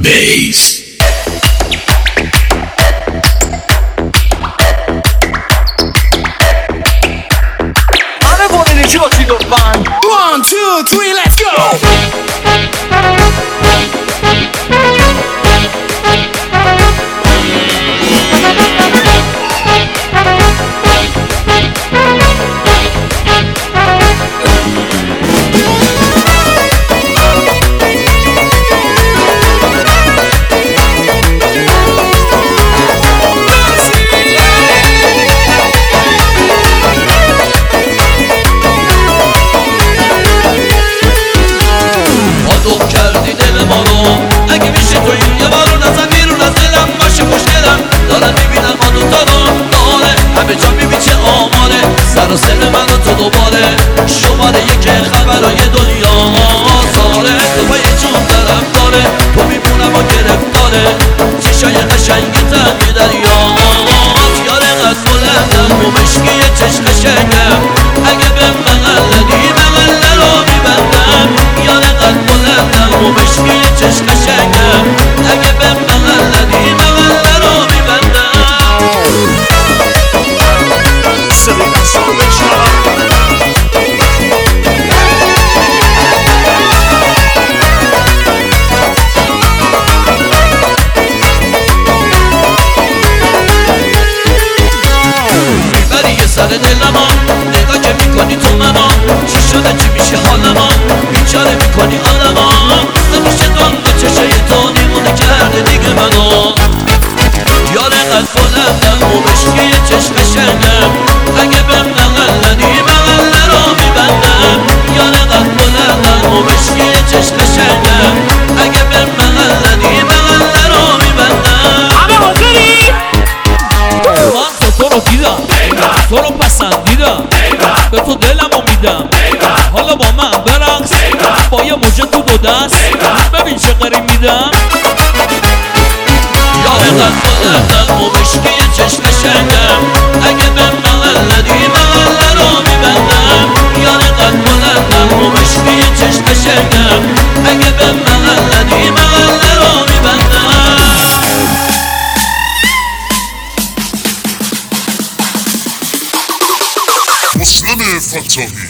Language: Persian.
bass. One, two, three, let's go! اگه میشه تو یه بارو نزن بیرون از دلم باشه خوشگلم دارم میبینم ما دوتا رو داره همه جا میبین چه آماره سر و سر من و تو دوباره شماره یک خبرهای دنیا ساره تو با یه جون درم داره تو میمونم و گرفتاره چشای قشنگ تنگ دریا یاره قد بلندم و مشکی چشم قشنگم اگه به مقلدی مقله رو میبندم یاره قد بلندم و مشکی چشم قشنگم اگه به مقلدی مقله رو میبندم میبری یه سر دلما نگاه که میکنی تو منا چی شده چی میشه حالما بیچاره میکنی آدما نمیشه دنگا چشای تو دیوونه کرده دیگه منو یاره قد بلندم و مشکی چشم قشنگم اگه به مقلدی مقله رو میبندم یاره قد بلندم و مشکی چشم قشنگم اگه به مقلدی مقله رو میبندم همه حاضری؟ من تو رو دیدم تو رو پسندیدم به تو دلمو میدم حالا با من برقص با یه موجه تو دو دست ببین چه قری میدم یاره قد بلندم و مشکی چشم قشنگم اگه به مقلدی مقله رو میبندم یاره قد بلندم و مشکی چشم قشنگم اگه به مقلدی مقله رو میبندم مسلم فتاحی